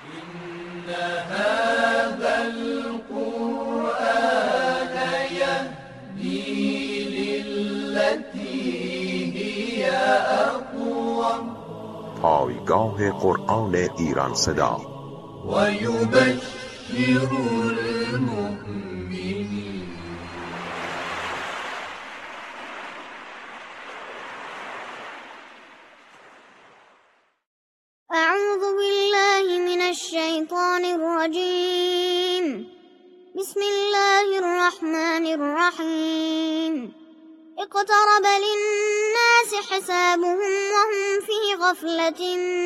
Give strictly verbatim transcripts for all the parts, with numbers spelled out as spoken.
إن هذا القرآن يهدي للتي هي أقوم. پایگاه قرآن ایران صدا. و یبشر المؤمنین. أعوذ بالله من الشيطان الرجيم. بسم الله الرحمن الرحيم. اقترب للناس حسابهم وهم في غفلة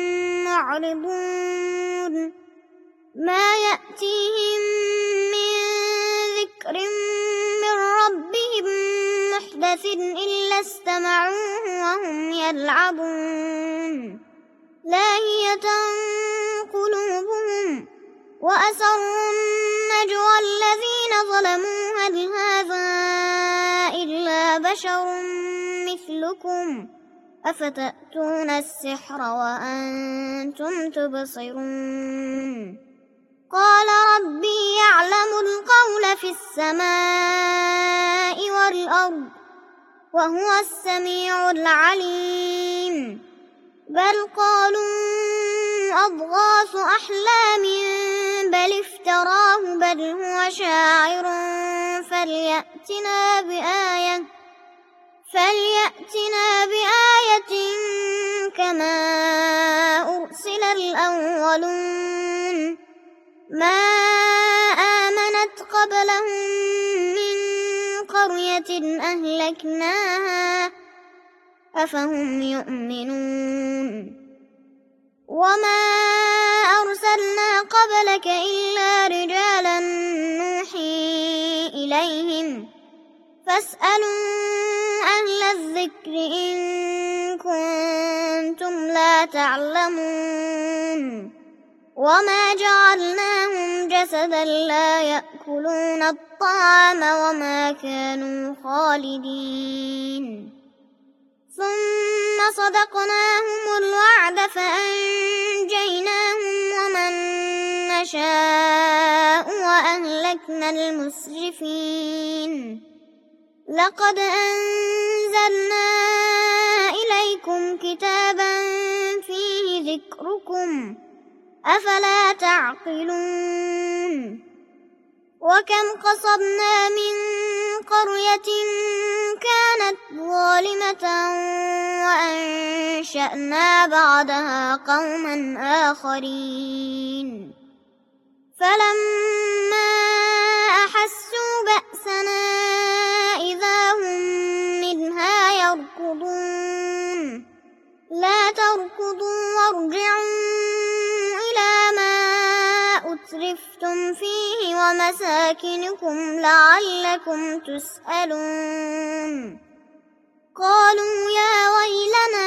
معرضون. ما يأتيهم من ذكر من ربهم محدث إلا استمعوه وهم يلعبون. لاهية قلوبهم وأسروا النجوى الذين ظلموا هل هذا إلا بشر مثلكم أفتأتون السحر وأنتم تبصرون. قال ربي يعلم القول في السماء والأرض وهو السميع العليم. بل قالوا أضغاث أحلام بل افتراه بل هو شاعر فليأتنا بآية فليأتنا بآية كما أرسل الأولون. ما آمنت قبلهم من قرية أهلكناها أفهم يؤمنون. وما أرسلنا قبلك إلا رجالا نوحي إليهم فاسألوا أهل الذكر إن كنتم لا تعلمون. وما جعلناهم جسدا لا يأكلون الطعام وما كانوا خالدين. ثم صدقناهم الوعد فأنجيناهم ومن نشاء وأهلكنا المسرفين. لقد أنزلنا إليكم كتابا فيه ذكركم أفلا تعقلون. وكم قصبنا من قرية كانت ظالمة وأنشأنا بعدها قوما آخرين. فلما أحسوا بأسنا إذا هم منها يركضون. لا تركضوا وارجعوا إلى ما أترفتم فيه ومساكنكم لعلكم تسألون. قالوا يا ويلنا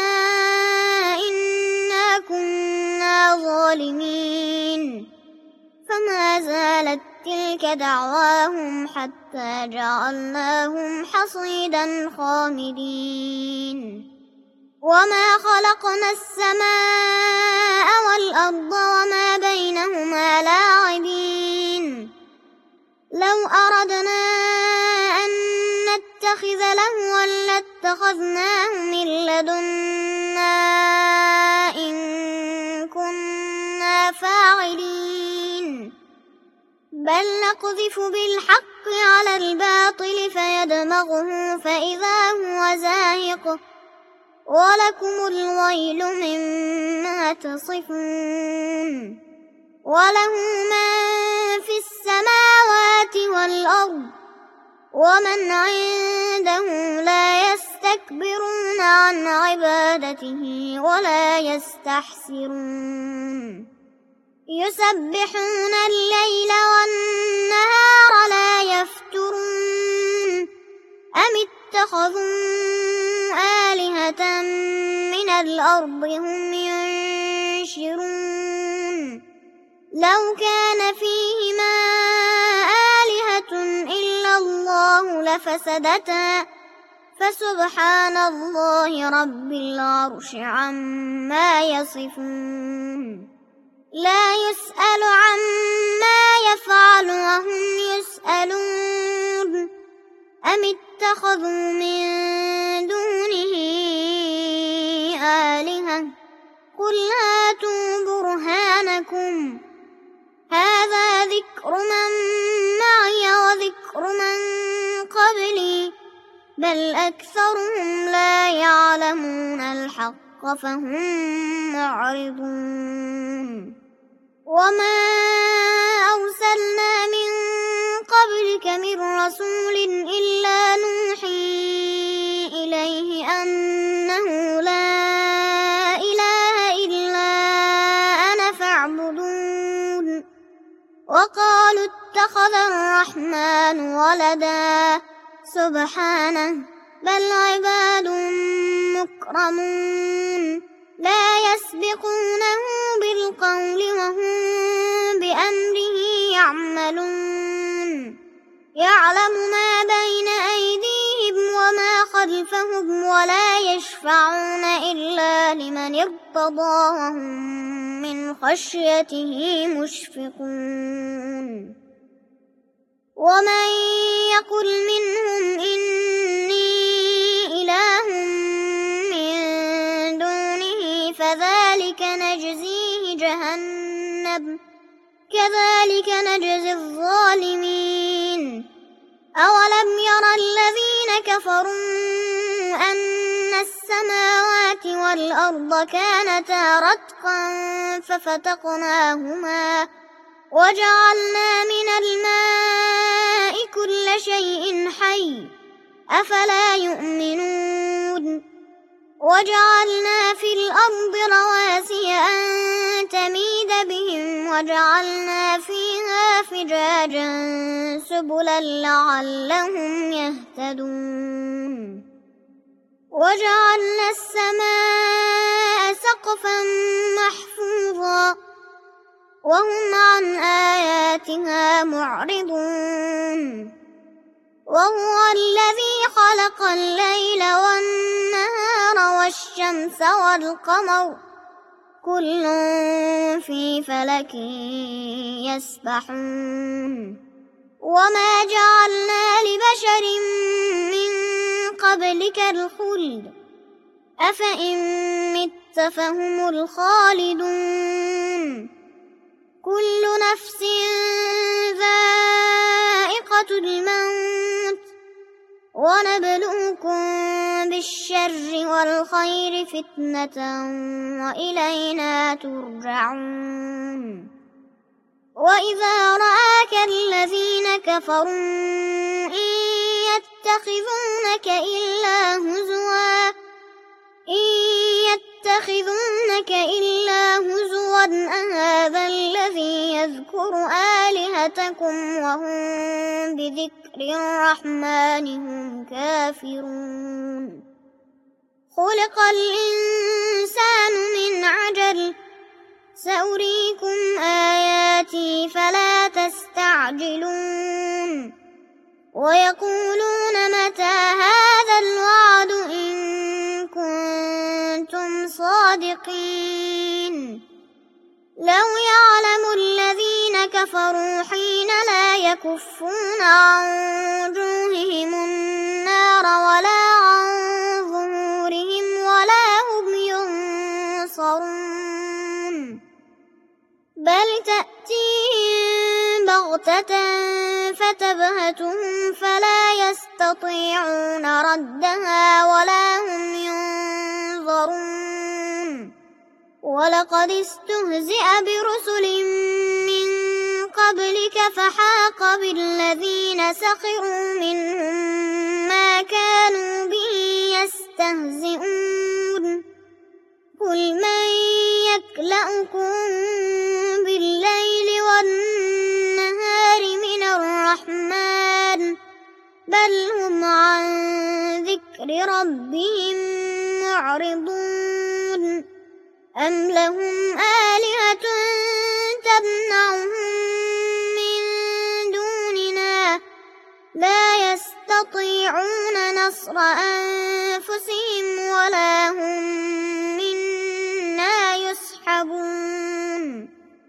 إنا كنا ظالمين. فما زالت تلك دعواهم حتى جعلناهم حصيدا خامدين. وما خلقنا السماء والأرض وما بينهما لاعبين. لو أردنا أن نتخذ لهوا لاتخذناه من لدنا إن كنا فاعلين. بل نقذف بالحق على الباطل فيدمغه فإذا هو زاهق ولكم الويل مما تصفون. وله ما في السماوات والأرض ومن عنده لا يستكبرون عن عبادته ولا يستحسرون. يسبحون الليل والنهار لا يفترون. أم اتخذوا آلهة من الأرض هم ينشرون. لو كان فيهما آلهة إلا الله لفسدتا فسبحان الله رب العرش عما يصفون. لا يسأل عما يفعل وهم يسألون أم اتخذوا من دونه آلهة قل هاتوا برهانكم هذا ذكر من معي وذكر من قبلي بل أكثرهم لا يعلمون الحق فهم معرضون وما أرسلنا من قبلك من رسول إلا نوحي إليه أنه لا إله إلا أنا فاعبدون وقالوا اتخذ الرحمن ولدا سبحانه بل عباد مكرمون لا يسبقونه بالقول وهم بأمره يعملون يعلم ما بين أيديهم وما خلفهم ولا يشفعون إلا لمن ارتضى وهم من خشيته مشفقون ومن يقل منهم إني إله من دونه فذلك نجزيه جهنم كذلك نجزي الظالمين أولم يرى الذين كفروا أن السماوات والأرض كانتا رتقا ففتقناهما وجعلنا من الماء كل شيء حي أفلا يؤمنون وجعلنا في الأرض رواسي أن تميد بهم وجعلنا فيها فجاجا سبلا لعلهم يهتدون وجعلنا السماء سقفا محفوظا وهم عن آياتها معرضون وهو الذي خلق الليل والنهار والشمس والقمر كل في فلك يسبحون وما جعلنا لبشر من قبلك الخلد أفإن مت فهم الخالدون كل نفس ذائقة الموت ونبلوكم بالشر والخير فتنة وإلينا ترجعون وإذا رآك الذين كفروا إن يتخذونك إلا هزوا إن يتخذونك إلا هزوا أهذا الذي يذكر آلهتكم وهم بذكر الرحمن هم كافرون خلق الإنسان من عجل سأريكم آياتي فلا تستعجلون ويقولون متى هذا الوعد إن كنتم صادقين لو يعلم الذين كفروا حين لا يكفون عن وجوههم النار ولا عن ظهورهم ولا هم ينصرون بل تأتيهم بغتة فتبهتهم فلا يستطيعون ردها ولا هم ينظرون ولقد استهزئ برسل من قبلك فحاق بالذين سخروا منهم ما كانوا به يستهزئون قل من يكلأكم بالليل والنهار من الرحمن بل هم عن ذكر ربهم معرضون أم لهم آلهة تمنعهم من دوننا لا يستطيعون نصر أنفسهم ولا هم منا يصحبون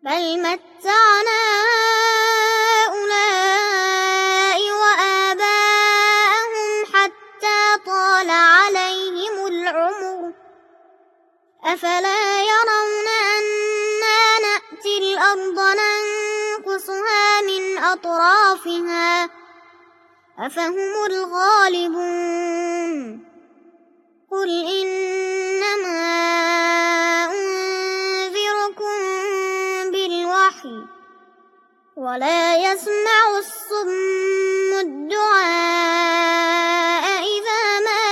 بل متعنا هؤلاء وآباءهم حتى طال عليهم العمر أفلا يرون أنا نأتي الأرض ننقصها من أطرافها أفهم الغالبون قل إنما أنذركم بالوحي ولا يسمع الصم الدعاء إذا ما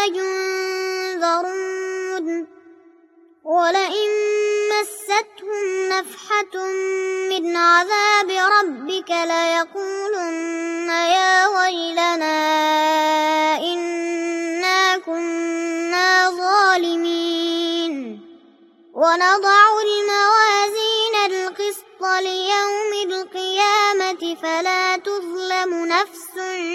ينذرون ولئن مستهم نفحة من عذاب ربك ليقولن يا ويلنا إنا كنا ظالمين ونضع الموازين القسط ليوم القيامة فلا تظلم نفس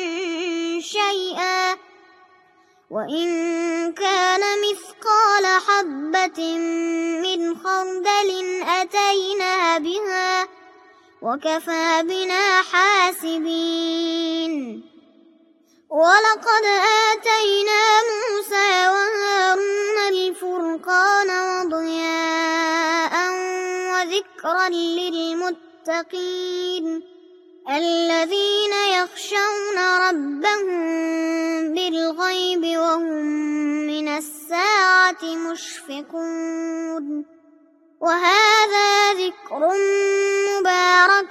شيئا وإن كان مثقال حبة من خردل أتينا بها وكفى بنا حاسبين ولقد آتينا موسى وهارون الفرقان وضياء وذكرا للمتقين الذين يخشون ربهم بالغيب وهم من الساعة مشفقون وهذا ذكر مبارك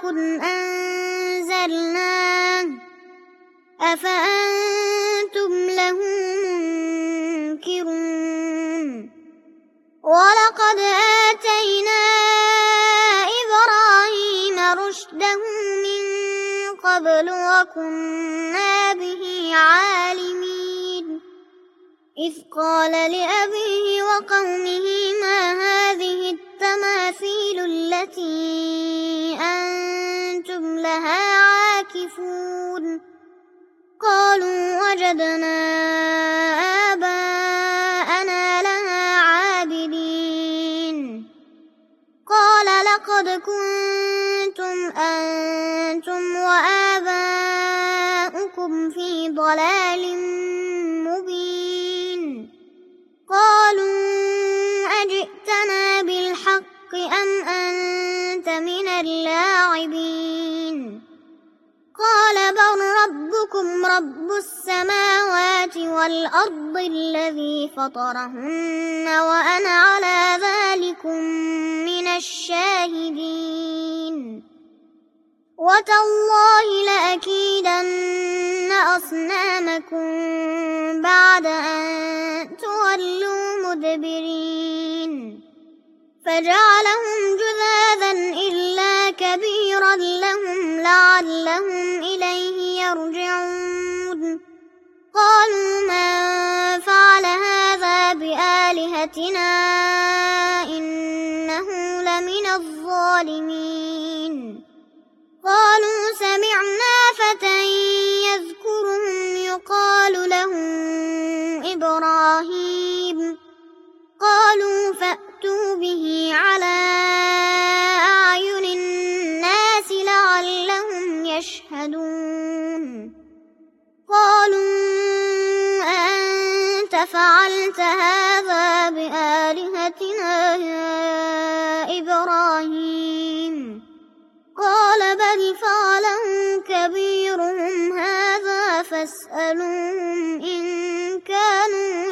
أنزلناه أفأنتم له منكرون ولقد آتينا إبراهيم رشده من قبل وكنا به عالمين إذ قال لأبيه وقومه ما هذه التماثيل التي أنتم لها عاكفون قالوا وجدنا آباءنا لها عابدين قال لقد كنتم أنتم وآباؤكم في ضلال مبين قالوا أجئتنا بالحق أم أنت من اللاعبين قال بل ربكم رب السماوات والأرض الذي فطرهن وأنا على ذلكم من الشاهدين وتالله لأكيدن أصنامكم بعد أن تولوا مدبرين فجعلهم جذاذا إلا كبيرا لهم لعلهم إليه يرجعون قالوا من فعل هذا بآلهتنا إنه لمن الظالمين قالوا سمعنا فتى يذكرهم يقال له إبراهيم قالوا فأتوا به على أعين الناس لعلهم يشهدون قالوا أأنت فعلت هذا بآلهتنا يا إبراهيم قال بل فعله كبيرهم هذا فاسألوهم إن كانوا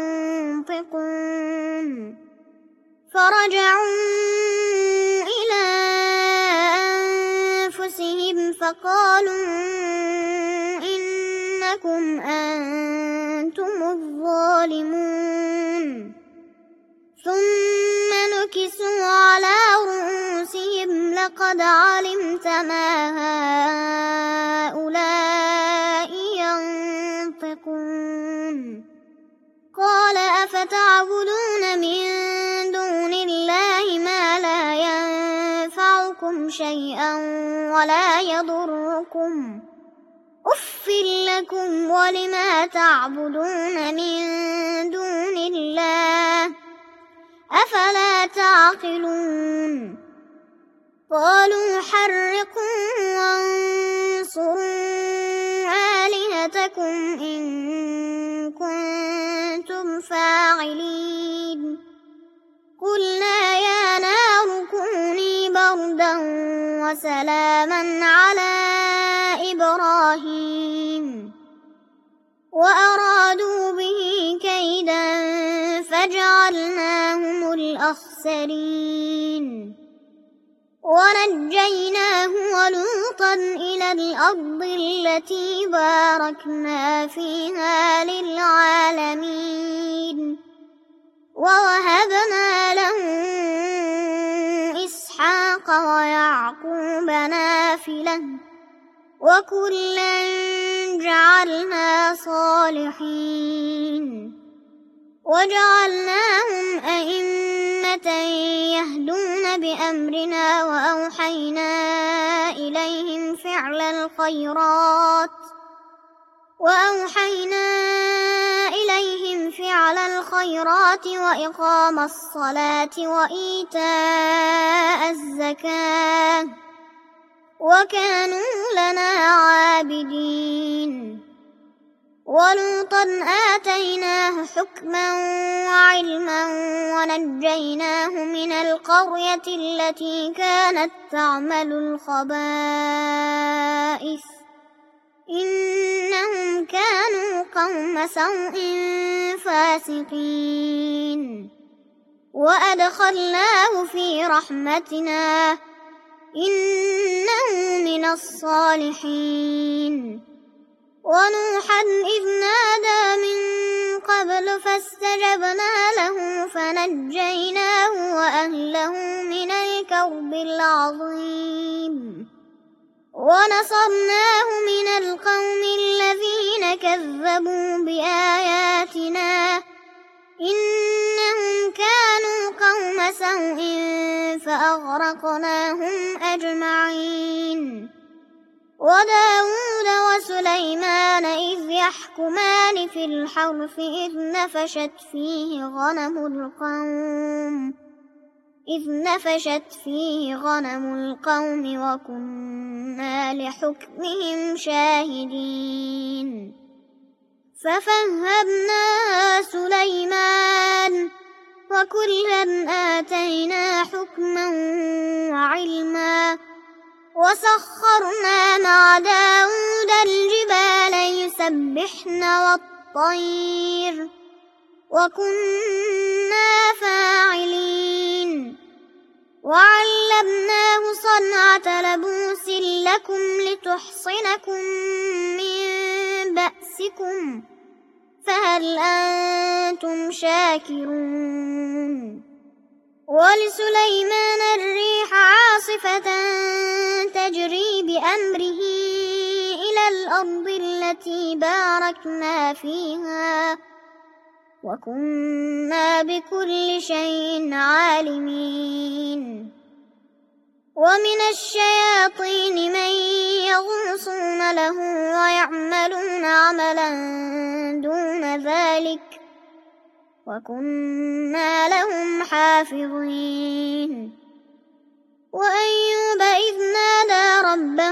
ينطقون فرجعوا إلى أنفسهم فقالوا إنكم أنتم الظالمون ثم نكسوا على رؤوسهم لقد علمت ما هؤلاء ينطقون قال أفتعبدون من دون الله ما لا ينفعكم شيئا ولا يضركم أف لكم ولما تعبدون من دون الله أفلا تعقلون قالوا حرقوا وانصروا آلهتكم إن كنتم فاعلين قلنا يا نار كوني بردا وسلاما على إبراهيم وأرادوا به كيدا فجعلناهم الأخسرين ونجيناه ولوطا إلى الأرض التي باركنا فيها للعالمين ووهبنا له إسحاق ويعقوب نافلة وكلا جعلنا صالحين وجعلناهم أئمة يهدون بأمرنا وأوحينا إليهم فعل الخيرات وأوحينا إليهم فعل الخيرات وإقام الصلاة وإيتاء الزكاة وكانوا لنا عابدين ولوطا آتيناه حكما وعلما ونجيناه من القرية التي كانت تعمل الخبائث إنهم كانوا قوم سوء فاسقين وأدخلناه في رحمتنا إنه من الصالحين ونوحا إذ نادى من قبل فاستجبنا له فنجيناه وأهله من الكرب العظيم ونصرناه من القوم الذين كذبوا بآياتنا إنهم كانوا قوم سوء فأغرقناهم أجمعين وداود وسليمان إذ يحكمان في الحرث إذ نفشت فيه غنم القوم إذ نفشت فيه غنم القوم وكنا لحكمهم شاهدين ففهمنا سليمان وكلا آتينا حكما وعلما وسخرنا مع داود الجبال يسبحن والطير وكنا فاعلين وعلمناه صنعة لبوس لكم لتحصنكم من بأسكم فهل أنتم شاكرون ولسليمان الريح عاصفة تجري بأمره إلى الأرض التي باركنا فيها وكنا بكل شيء عالمين ومن الشياطين من يغوصون له ويعملون عملا دون ذلك وكنا لهم حافظين وأيوب إذ نادى ربه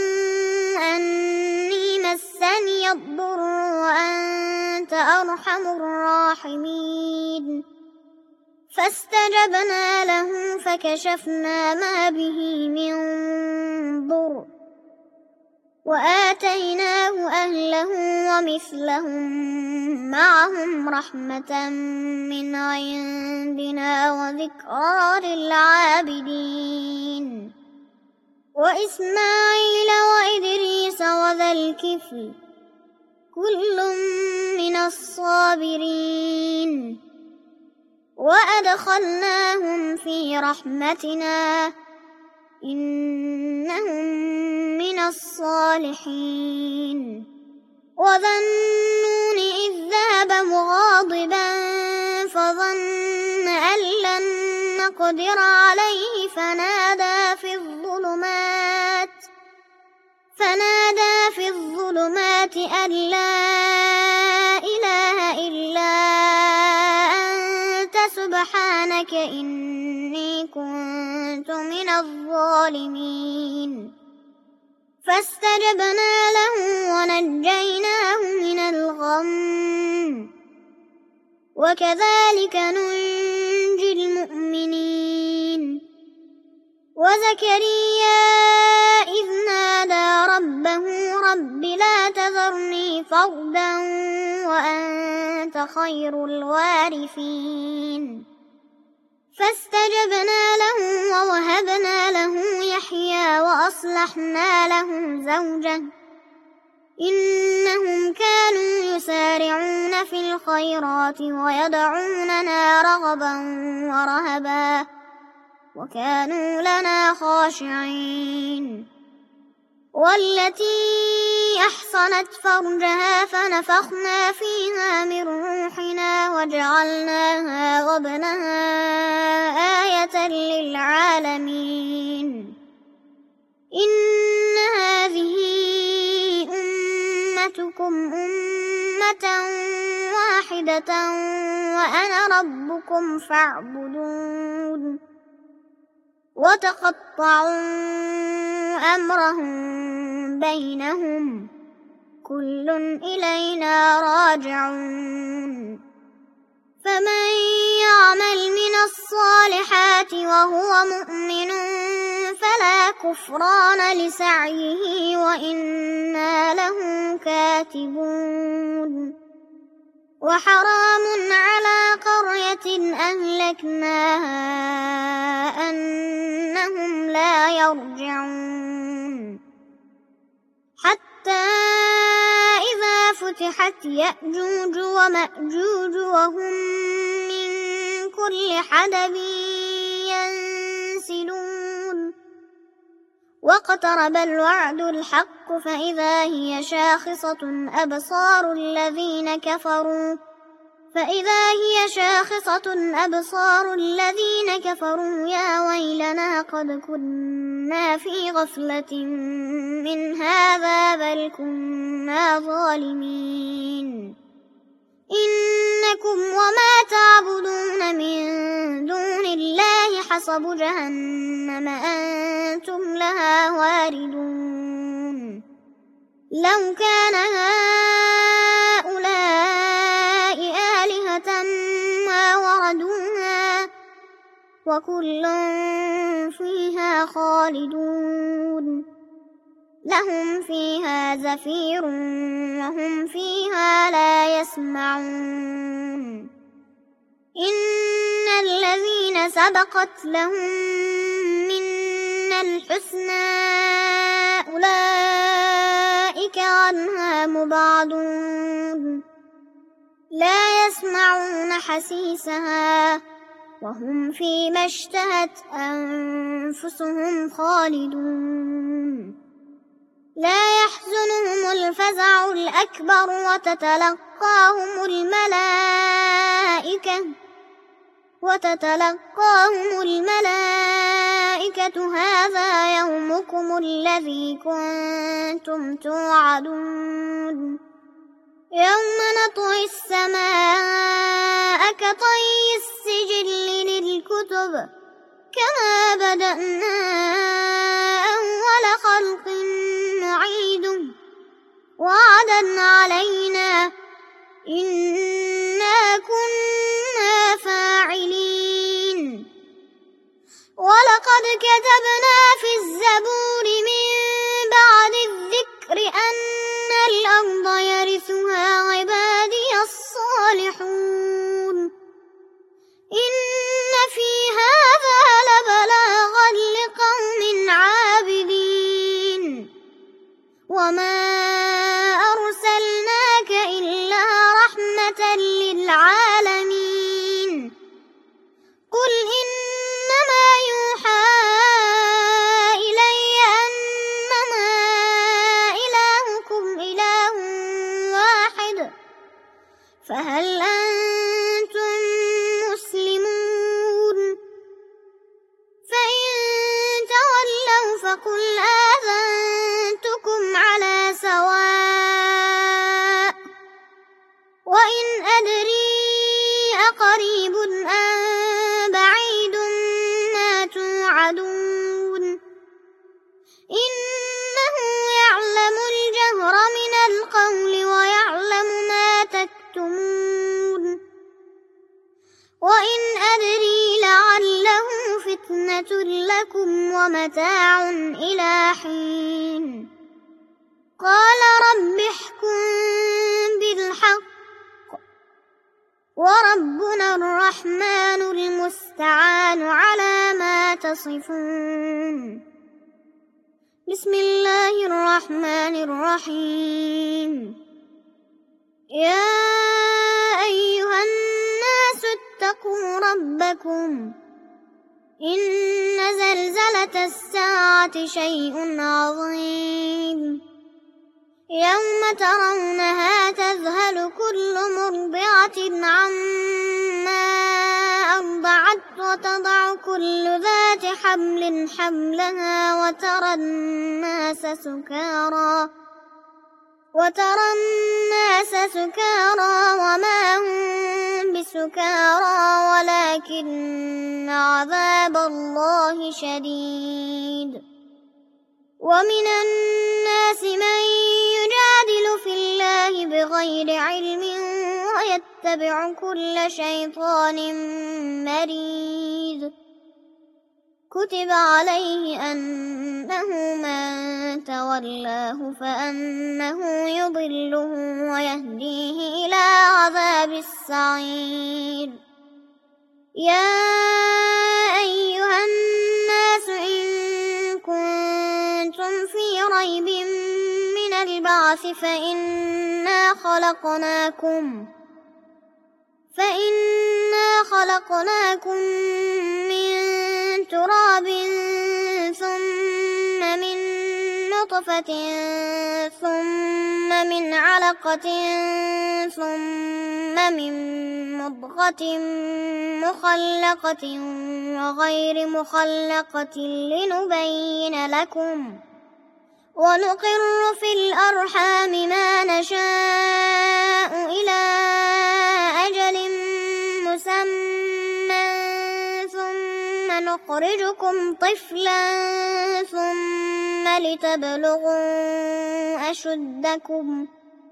أني مسني الضر وأنت أرحم الراحمين فاستجبنا له فكشفنا ما به من ضر وآتيناه أهله ومثلهم معهم رحمة من عندنا وذكرى للعابدين وإسماعيل وإدريس وذا الكفل كل من الصابرين وأدخلناهم في رحمتنا إنهم من الصالحين وذا النون إذ ذهب مغاضبا فظن أن لن نقدر عليه فنادى في الظلمات فنادى في الظلمات أن لا إله إلا أنت سبحانك سبحانك إني كنت من الظالمين فاستجبنا له ونجيناه من الغم وكذلك ننجي المؤمنين وزكريا إذ نادى ربه رب لا تذرني فردا وأنت خير الوارثين فاستجبنا له ووهبنا له يحيى وأصلحنا له زوجه إنهم كانوا يسارعون في الخيرات ويدعوننا رغبا ورهبا وكانوا لنا خاشعين والتي أحصنت فرجها فنفخنا فيها من روحنا وجعلناها وابنها آية للعالمين إن هذه أمتكم أمة واحدة وأنا ربكم فاعبدون وتقطعوا أمرهم بينهم كل إلينا راجعون فمن يعمل من الصالحات وهو مؤمن فلا كفران لسعيه وإنا له كاتبون وحرام على قرية أهلكناها أنهم لا يرجعون حتى إذا فتحت يأجوج ومأجوج وهم من كل حدب ينسلون واقترب الوعد الحق فإذا هي شاخصة أبصار الذين كفروا فإذا هي شاخصة أبصار الذين كفروا يا ويلنا قد كنا في غفلة من هذا بل كنا ظالمين إنكم وما تعبدون من دون الله حصب جهنم أنتم لها واردون لو كان هؤلاء آلهة ما وردوها وكل فيها خالدون لهم فيها زفير وهم فيها لا يسمعون إن الذين سبقت لهم منا الحسنى أولئك عنها مبعدون لا يسمعون حسيسها وهم فيما اشتهت أنفسهم خالدون لا يحزنهم الفزع الأكبر وتتلقاهم الملائكة وتتلقاهم الملائكة هذا يومكم الذي كنتم توعدون يوم نطوي السماء كطي السجل للكتب كما بدأنا أول خلق نعيده وعدا علينا إنا كنا فاعلين ولقد كتبنا في الزبور من بعد الذكر أن الأرض يرثها عبادي الصالحون إن في هذا لبلاغا لقوم عابدين وما أرسلناك إلا رحمة للعالمين قل إنما يوحى إلي أنما إلهكم إله واحد فهل أنتم مسلمون فإن تولوا فقل آذنتكم على سواء وإن أدري أقريب أم لكم ومتاع إلى حين قال رب احكم بالحق وربنا الرحمن المستعان على ما تصفون بسم الله الرحمن الرحيم يا أيها الناس اتقوا ربكم إن زلزلة الساعة شيء عظيم يوم ترونها تذهل كل مرضعة عما أرضعت وتضع كل ذات حمل حملها وترى الناس سكارى وترى الناس سكارى وما هم بسكارى ولكن عذاب الله شديد ومن الناس من يجادل في الله بغير علم ويتبع كل شيطان مريد كتب عليه أنه من تولاه فأنه يضله ويهديه إلى عذاب السعير يا أيها الناس إن كنتم في ريب من البعث فإنا خلقناكم فإنا خلقناكم من تراب ثم من نطفة ثم من علقة ثم من مضغة مخلقة وغير مخلقة لنبين لكم ونقر في الأرحام ما نشاء إلى أجل مسمى ثم نخرجكم طفلا ثم لتبلغوا أشدكم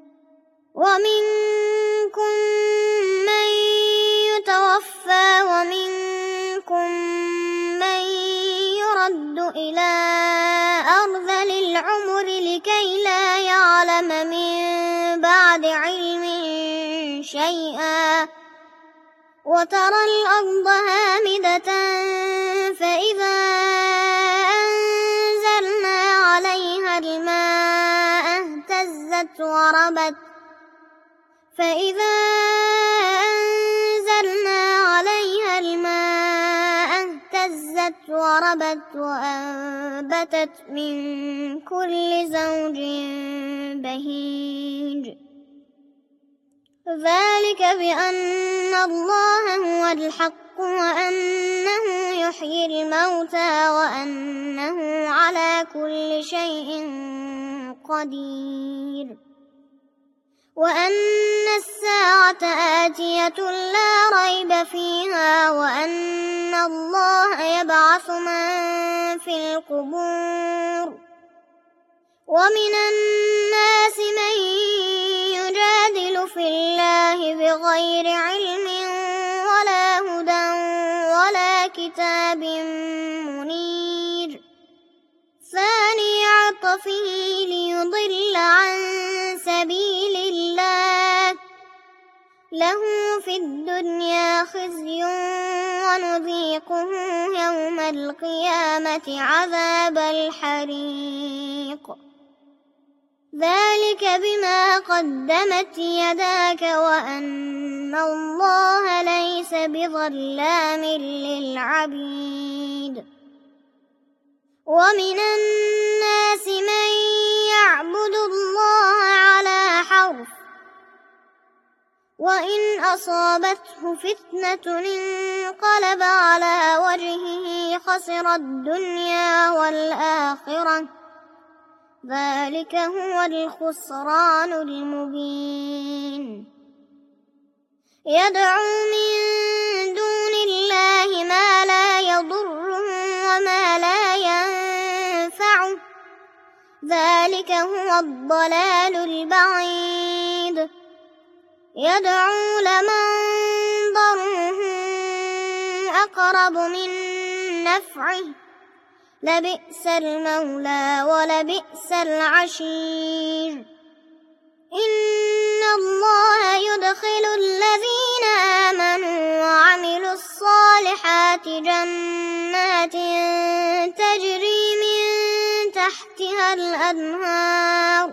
ومنكم من يتوفى ومنكم من يرد إلى أرذل العمر لكي لا يعلم من بعد علم شيئا وترى الأرض هامدة فإذا أنزلنا عليها الماء اهتزت وربت فإذا أنزلنا عليها الماء اهتزت وربت وأنبتت من كل زوج بهيج ذلك بأن الله هو الحق وأنه يحيي الموتى وأنه على كل شيء قدير وأن الساعة آتية لا ريب فيها وأن الله يبعث من في القبور ومن الناس من يجادل في الله بغير علم ولا هدى ولا كتاب منير ثاني عطفه ليضل عن سبيل الله له في الدنيا خزي ونذيقه يوم القيامة عذاب الحريق ذلك بما قدمت يداك وأن الله ليس بظلام للعبيد ومن الناس من يعبد الله على حرف وإن أصابته فتنة انقلب على وجهه خسر الدنيا والآخرة ذلك هو الخسران المبين يدعو من دون الله ما لا يضره وما لا ينفعه ذلك هو الضلال البعيد يدعو لمن ضره أقرب من نفعه لبئس المولى ولبئس العشير. إن الله يدخل الذين آمنوا وعملوا الصالحات جنات تجري من تحتها الأنهار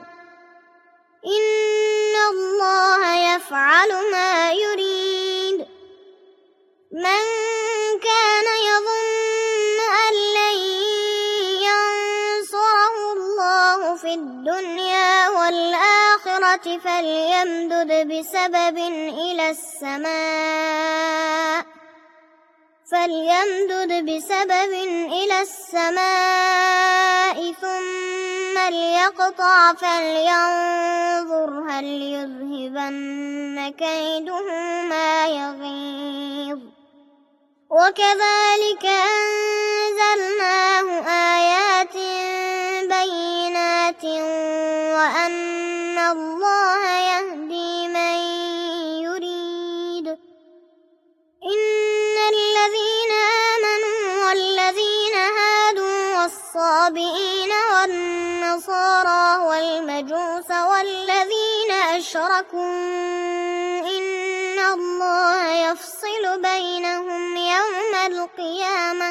إن الله يفعل ما يريد. من كان يظن أن لن ينصره الله في الدنيا والآخرة فليمدد بسبب إلى السماء فليمدد بسبب إلى السماء ثم ليقطع فلينظر هل يذهبن كيده ما يغيظ. وكذلك أنزلناه آيات بينات وأن الله يهدي من يريد. إن الذين آمنوا والذين هادوا والصابئين والنصارى والمجوس والذين أشركوا إن الله يفصل بينهم يوم القيامة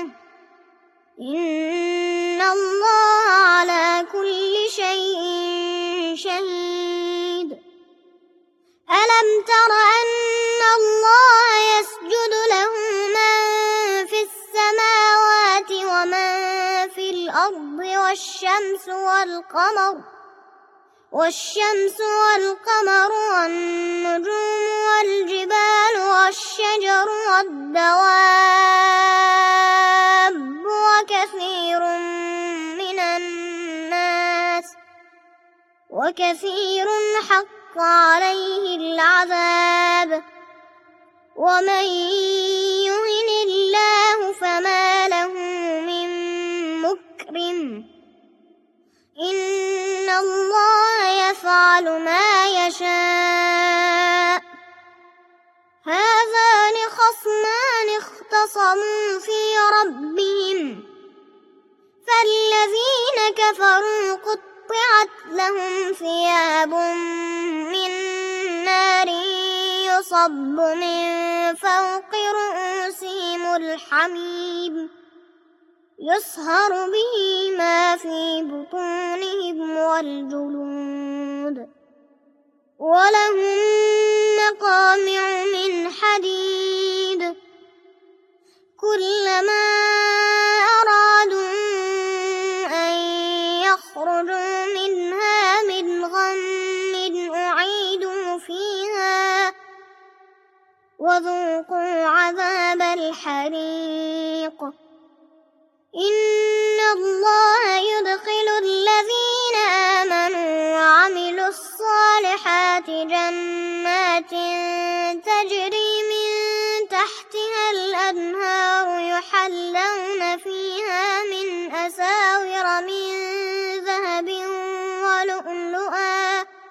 إن الله على كل شيء شهيد. ألم تر أن الله يسجد له من في السماوات ومن في الأرض والشمس والقمر والشمس والقمر والنجوم والجبال والشجر والدواب وكثير من الناس وكثير حق عليه العذاب. ومن يهن الله فما له من مكرم إن الله يفعل ما يشاء. هذان خصمان اختصموا في ربهم فالذين كفروا قطعت لهم ثياب من نار يصب من فوق رؤوسهم الحميم يصهر به ما في بطونهم والجلود ولهم مقامع من حديد كلما أرادوا أن يخرجوا منها من غم أعيدوا فيها وذوقوا عذاب الحريق. إن الله يدخل الذين آمنوا وعملوا الصالحات جنات تجري من تحتها الأنهار يحلون فيها من أساور من ذهب ولؤلؤا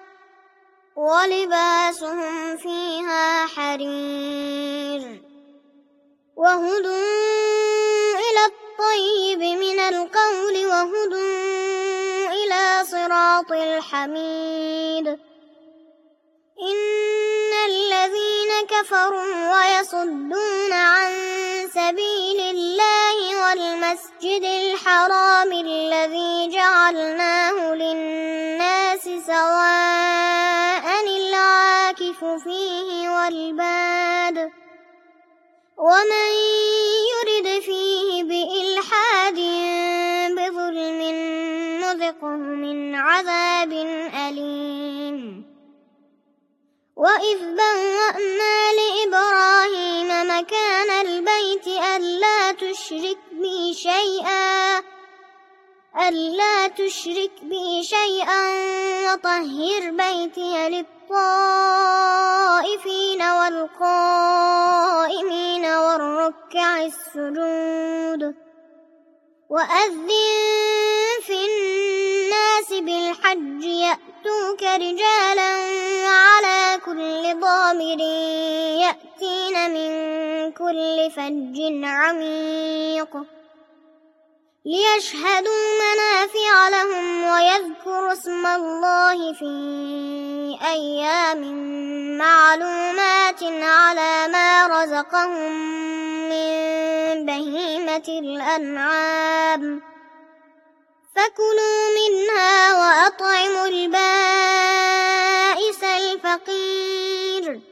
ولباسهم فيها حرير وهدوا إلى الطيب من القول وهدوا إلى صراط الحميد. إن الذين كفروا ويصدون عن سبيل الله والمسجد الحرام الذي جعلناه للناس سواء العاكف فيه والباد ومن يرد فيه بإلحاد بظلم نذقه من عذاب أليم. وإذ بوأنا لإبراهيم مكان البيت ألا تشرك بي شيئا ألا تشرك بي شيئا وطهر بيتي للطائفين والقائمين والركع السجود. وأذن في الناس بالحج يأتوك رجالا وعلى كل ضامر يأتين من كل فج عميق ليشهدوا منافع لهم ويذكروا اسم الله في أيام معلومات على ما رزقهم من بهيمة الأنعام فكلوا منها وأطعموا البائس الفقير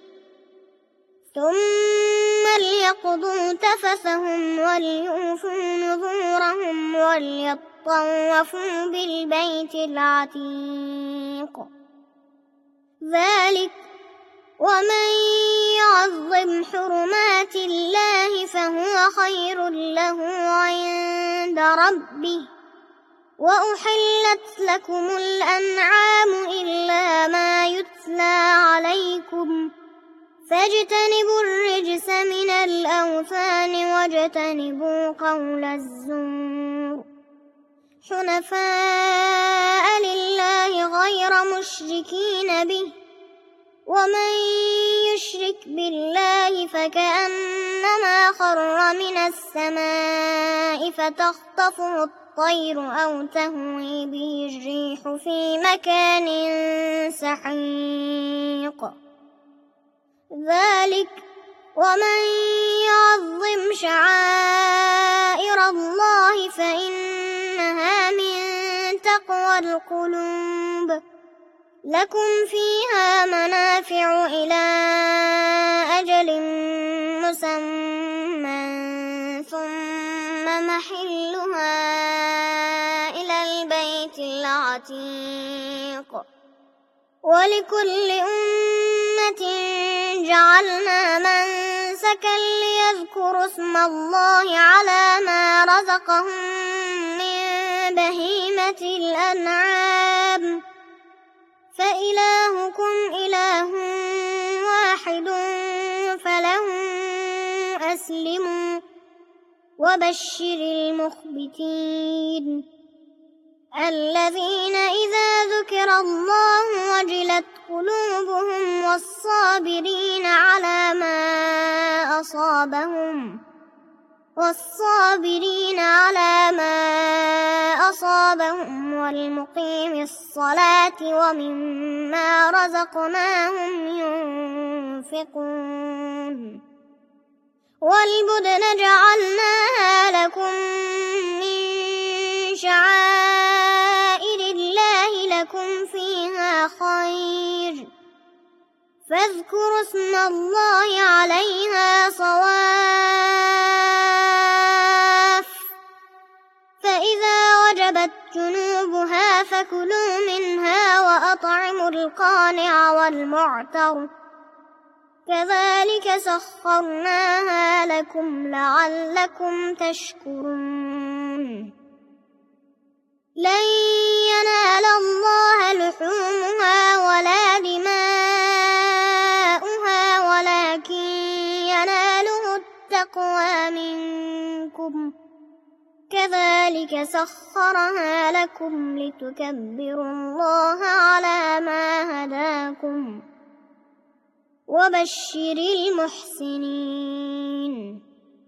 ثم ليقضوا تفثهم وليوفوا نذورهم وليطوفوا بالبيت العتيق ذلك ومن يعظم حرمات الله فهو خير له عند ربه وأحلت لكم الأنعام إلا ما يتلى عليكم فاجتنبوا الرجس من الأوثان واجتنبوا قول الزور حنفاء لله غير مشركين به ومن يشرك بالله فكأنما خر من السماء فتخطفه الطير أو تهوي به الريح في مكان سحيق ذلك ومن يعظم شعائر الله فإنها من تقوى القلوب لكم فيها منافع إلى أجل مسمى ثم محلها إلى البيت العتيق ولكل أمة جعلنا منسكا ليذكروا اسم الله على ما رزقهم من بهيمة الأنعام فإلهكم إله واحد فله أسلموا وبشر المخبتين الذين إذا ذكر الله وجلت قلوبهم والصابرين على ما أصابهم والصابرين على ما أصابهم والمقيم الصلاة ومما رزقناهم ينفقون والبدن جعلناها لكم من شعائر الله لكم فيها خير فاذكروا اسم الله عليها صواف فإذا وجبت جنوبها فكلوا منها وأطعموا القانع والمعتر كذلك سخرناها لكم لعلكم تشكرون لن ينال الله لحومها ولا دماؤها ولكن يناله التقوى منكم كذلك سخرها لكم لتكبروا الله على ما هداكم وبشر المحسنين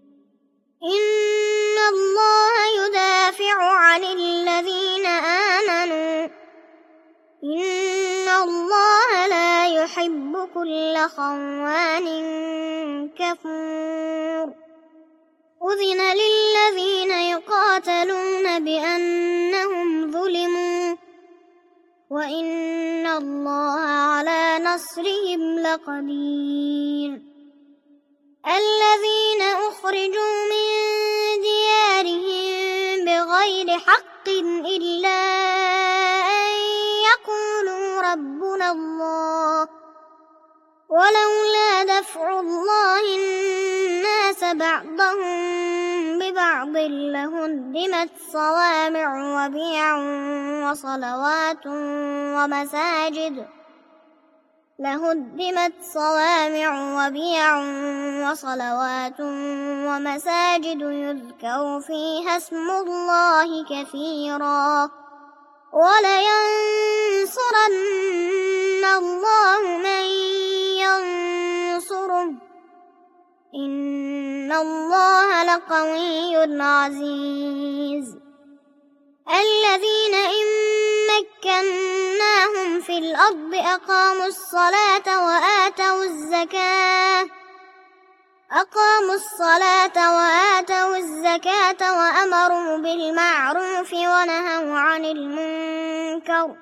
إن الله يدافع عن الذين آمنوا إن الله لا يحب كل خوان كفور أذن للذين يقاتلون بأنهم ظلموا وإن الله على نصرهم لقدير الذين أخرجوا من ديارهم بغير حق إلا أن يقولوا ربنا الله ولولا دفع الله الناس بعضهم ببعض لهدمت صوامع وبيع وصلوات ومساجد لهدمت صوامع وبيع وصلوات ومساجد يذكر فيها اسم الله كثيرا ولينصرن الله من ينصره إن الله لقوي عزيز الذين إن مكناهم في الأرض أقاموا الصلاة وآتوا الزكاة أقاموا الصلاة وآتوا الزكاة وأمروا بالمعروف ونهوا عن المنكر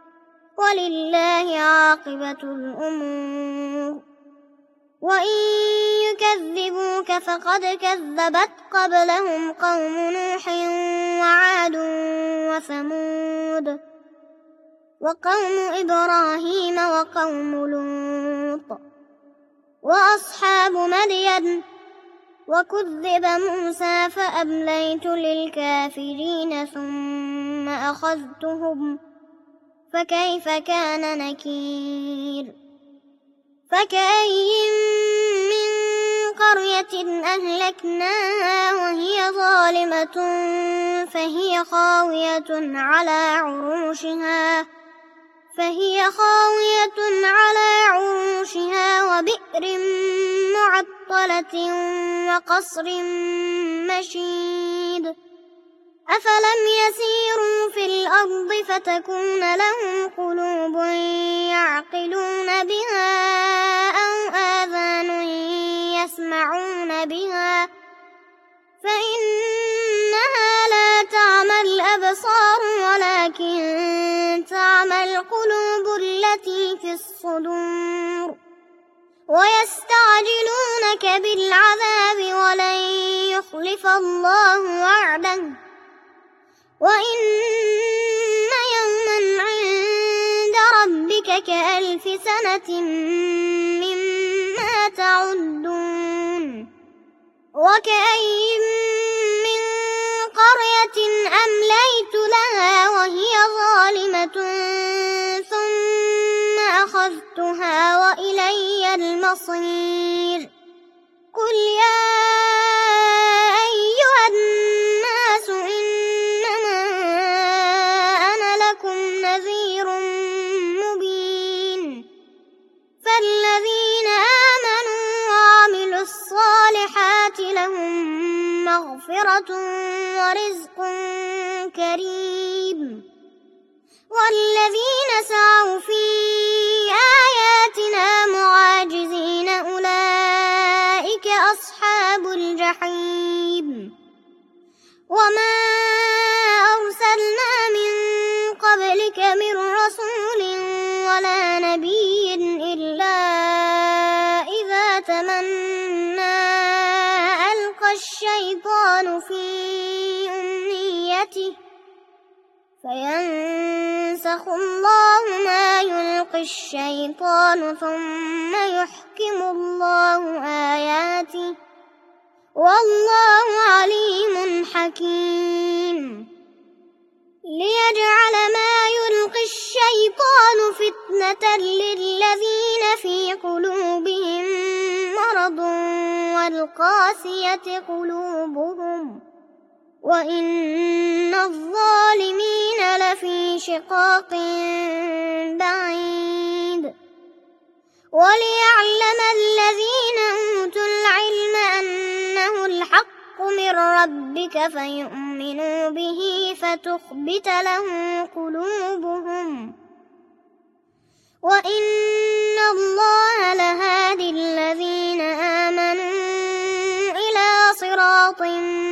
ولله عاقبة الأمور وإن يكذبوك فقد كذبت قبلهم قوم نوح وعاد وثمود وقوم إبراهيم وقوم لوط وأصحاب مدين وكذب موسى فأمليت للكافرين ثم أخذتهم فكيف كان نكير فكأين من قرية أهلكناها وهي ظالمة فهي خاوية على عروشها فهي خاوية على عروشها وبئر معطلة وقصر مشيد أفلم يسيروا في الأرض فتكون لهم قلوب يعقلون بها أو آذان يسمعون بها فإنها لا تعمى الأبصار ولكن تعمى القلوب التي في الصدور ويستعجلونك بالعذاب ولن يخلف الله وعده وإن يوما عند ربك كألف سنة مما تعدون وكأين من قرية أمليت لها وهي ظالمة ثم أخذتها وإلي المصير قل يا أيها الناس إنما أنا لكم نذير مبين فالذين آمنوا وعملوا الصالحات لهم مغفرة ورزق كريم والذين سعوا في آياتنا معاجزين أولئك أصحاب الجحيم وما أرسلنا من قبلك من رسول ولا نبي إلا إذا تمنى ألقى الشيطان في أمنيته فينسخ الله ما يلقي الشيطان ثم يحكم الله آياته والله عليم حكيم ليجعل ما يلقي الشيطان فتنة للذين في قلوبهم مرض والقاسية قلوبهم وإن الظالمين لفي شقاق بعيد وليعلم الذين أوتوا العلم أنه الحق من ربك فيؤمنوا به فتخبت له قلوبهم وإن الله لهادي الذين آمنوا إلى صراط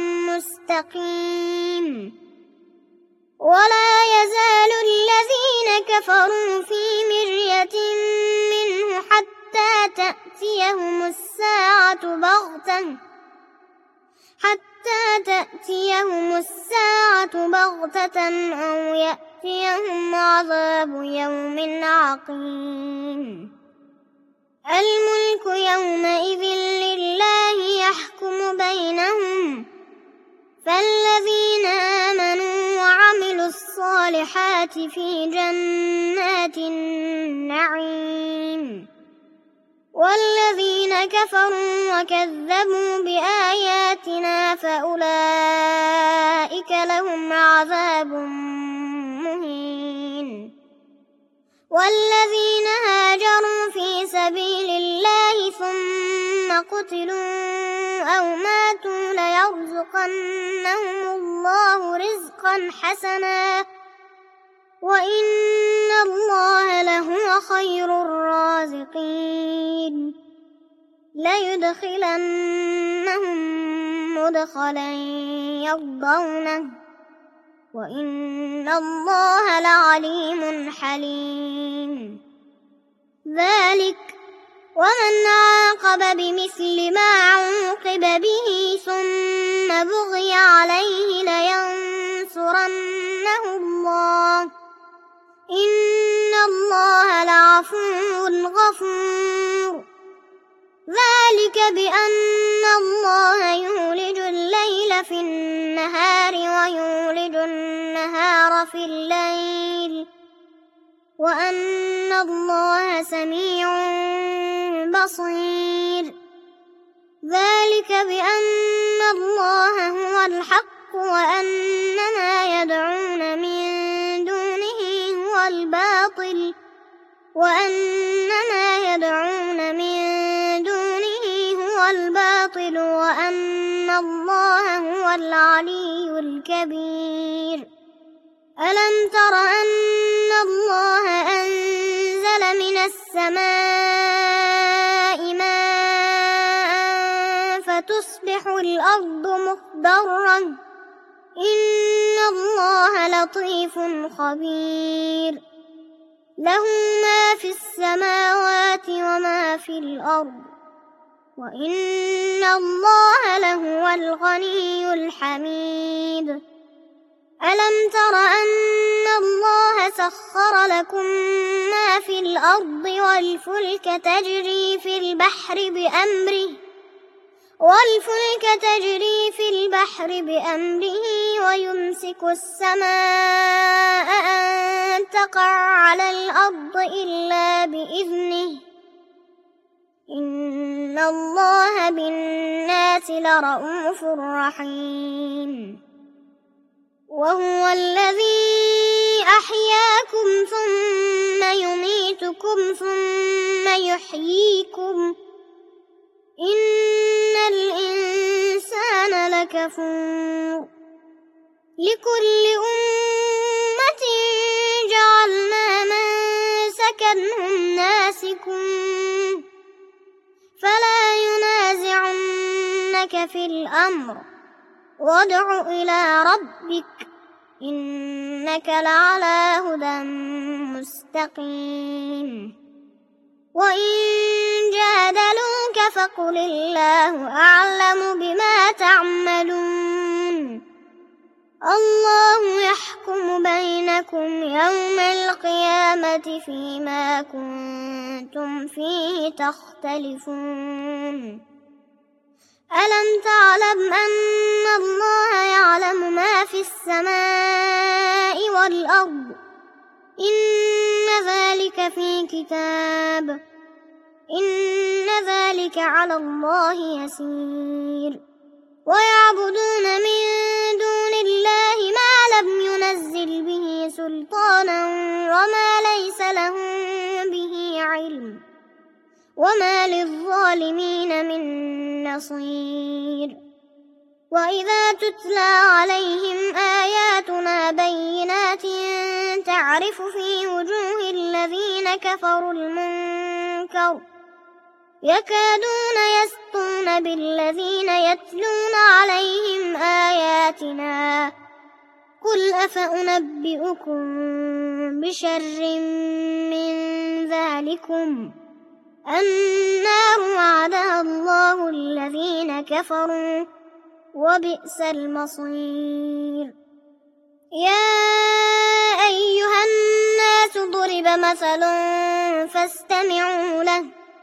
مستقيم ولا يزال الذين كفروا في مرية منه حتى تأتيهم الساعة بغتة حتى تأتيهم الساعة بغتة أو يأتيهم عذاب يوم عقيم الملك يومئذ لله يحكم بينهم فالذين آمنوا وعملوا الصالحات في جنات النعيم والذين كفروا وكذبوا بآياتنا فأولئك لهم عذاب مهين والذين هاجروا في سبيل الله ثم قتلوا أو ماتوا ليرزقنهم الله رزقا رزقا حسنا وإن الله لهو خير الرازقين ليدخلنهم مدخلا يرضونه وإن الله لعليم حليم ذلك ومن عاقب بمثل ما عوقب به ثم بغي عليه لينصرنه الله إن الله لعفو غفور ذلك بأن الله يولج الليل في النهار ويولج النهار في الليل وأن الله سميع بصير ذلك بأن الله هو الحق وأن ما يدعون من دونه هو الباطل وأن ما يدعون من دونه هو الباطل وأن الله هو العلي الكبير ألم تر أن الله أنزل من السماء ماء فتصبح الأرض مخضرا إن الله لطيف خبير له ما في السماوات وما في الأرض وإن الله لهو الغني الحميد ألم تر أن الله سخر لكم ما في الأرض والفلك تجري في البحر بأمره والفلك تجري في البحر بأمره ويمسك السماء أن تقع على الأرض إلا بإذنه إن الله بالناس لرءوف رحيم وهو الذي أحياكم ثم يميتكم ثم يحييكم إن الإنسان لكفور لكل أمة جعلنا منسكا هم ناسكون فلا ينازعنك في الأمر وادع إلى ربك إنك لعلى هدى مستقيم وإن جادلوك فقل الله أعلم بما تعملون الله يحكم بينكم يوم القيامة فيما كنتم فيه تختلفون ألم تعلم أن الله يعلم ما في السماء والأرض إن ذلك في كتاب إن ذلك على الله يسير ويعبدون من دون الله ما لم ينزل به سلطانا وما ليس لهم به علم وما للظالمين من نصير وإذا تتلى عليهم آياتنا بينات تعرف في وجوه الذين كفروا المنكر يكادون يسطون بالذين يتلون عليهم آياتنا قل أفأنبئكم بشر من ذلكم النار وعدها الله الذين كفروا وبئس المصير يا أيها الناس ضرب مثل فاستمعوا له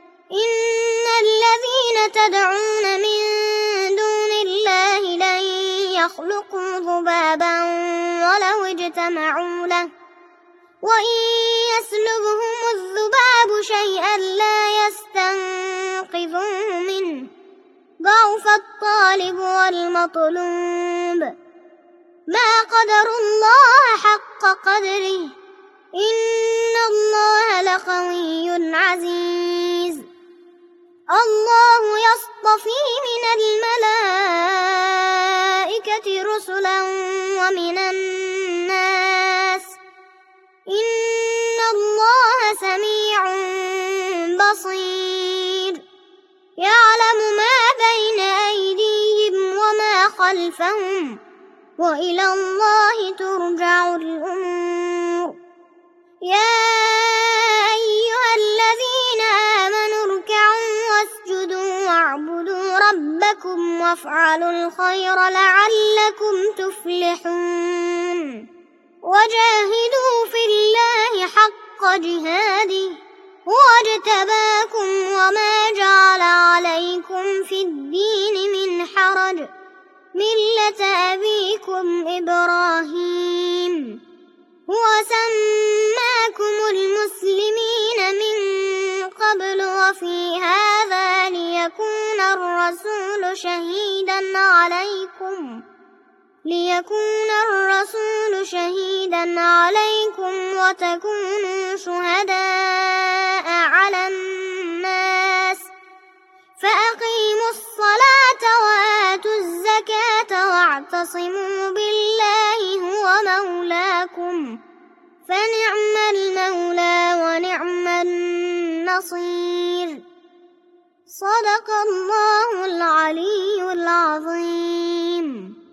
إن الذين تدعون من دون الله لن يخلقوا ذبابا ولو اجتمعوا له وإن يسلبهم الذباب شيئا لا يستنقذوه منه ضعف الطالب والمطلوب ما قدر الله حق قدره إن الله لقوي عزيز الله يصطفي من الملائكة رسلا ومن الناس إن الله سميع بصير يعلم ما بين أيديهم وما خلفهم وإلى الله ترجع الأمور يا أيها الذين آمنوا اركعوا واسجدوا واعبدوا ربكم وافعلوا الخير لعلكم تفلحون وجاهدوا في الله حق جهاده هو اجتباكم وما جعل عليكم في الدين من حرج ملة أبيكم إبراهيم هو سماكم المسلمين من قبل وفي هذا ليكون الرسول شهيدا عليكم ليكون الرسول شهيدا عليكم وتكونوا شهداء على الناس فأقيموا الصلاة وآتوا الزكاة واعتصموا بالله هو مولاكم فنعم المولى ونعم النصير صدق الله العلي العظيم.